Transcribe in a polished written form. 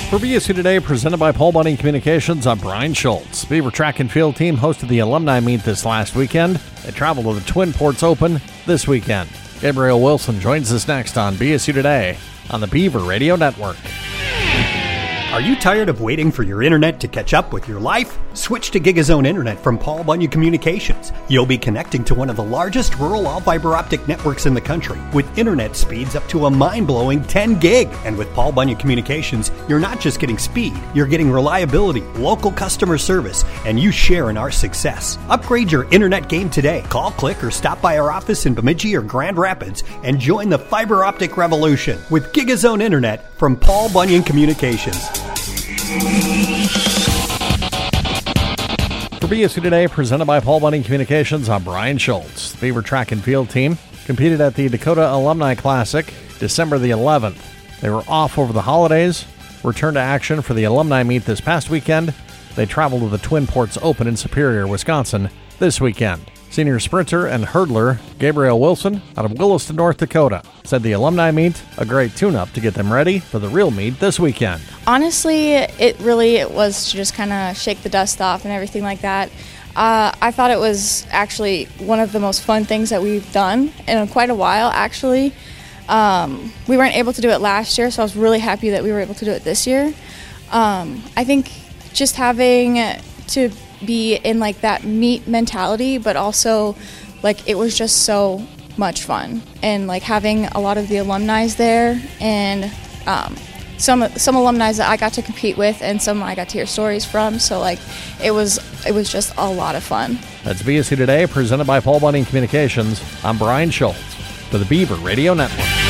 For BSU Today, presented by Paul Bunyan Communications, I'm Brian Schultz. Beaver Track and Field team hosted the alumni meet this last weekend. They traveled to the Twin Ports Open this weekend. Gabriel Wilson joins us next on BSU Today on the Beaver Radio Network. Are you tired of waiting for your internet to catch up with your life? Switch to GigaZone Internet from Paul Bunyan Communications. You'll be connecting to one of the largest rural all-fiber optic networks in the country with internet speeds up to a mind-blowing 10 gig. And with Paul Bunyan Communications, you're not just getting speed, you're getting reliability, local customer service, and you share in our success. Upgrade your internet game today. Call, click, or stop by our office in Bemidji or Grand Rapids and join the fiber optic revolution with GigaZone Internet from Paul Bunyan Communications. For BSU Today, presented by Paul Bunyan Communications, I'm Brian Schultz. The Beaver Track and Field team competed at the Dakota Alumni Classic December the 11th. They were off over the holidays, returned to action for the alumni meet this past weekend. They traveled to the Twin Ports Open in Superior, Wisconsin this weekend. Senior sprinter and hurdler Gabriel Wilson out of Williston, North Dakota, said the alumni meet a great tune-up to get them ready for the real meet this weekend. Honestly, it was to just kind of shake the dust off and everything like that. I thought it was actually one of the most fun things that we've done in quite a while, actually. We weren't able to do it last year, so I was really happy that we were able to do it this year. I think just having to be in like that meet mentality, but also like it was just so much fun, and like having a lot of the alumni there, and some alumni that I got to compete with, and some I got to hear stories from. So like it was just a lot of fun. That's BSU Today, presented by Paul Bunyan Communications. I'm Brian Schultz for the Beaver Radio Network.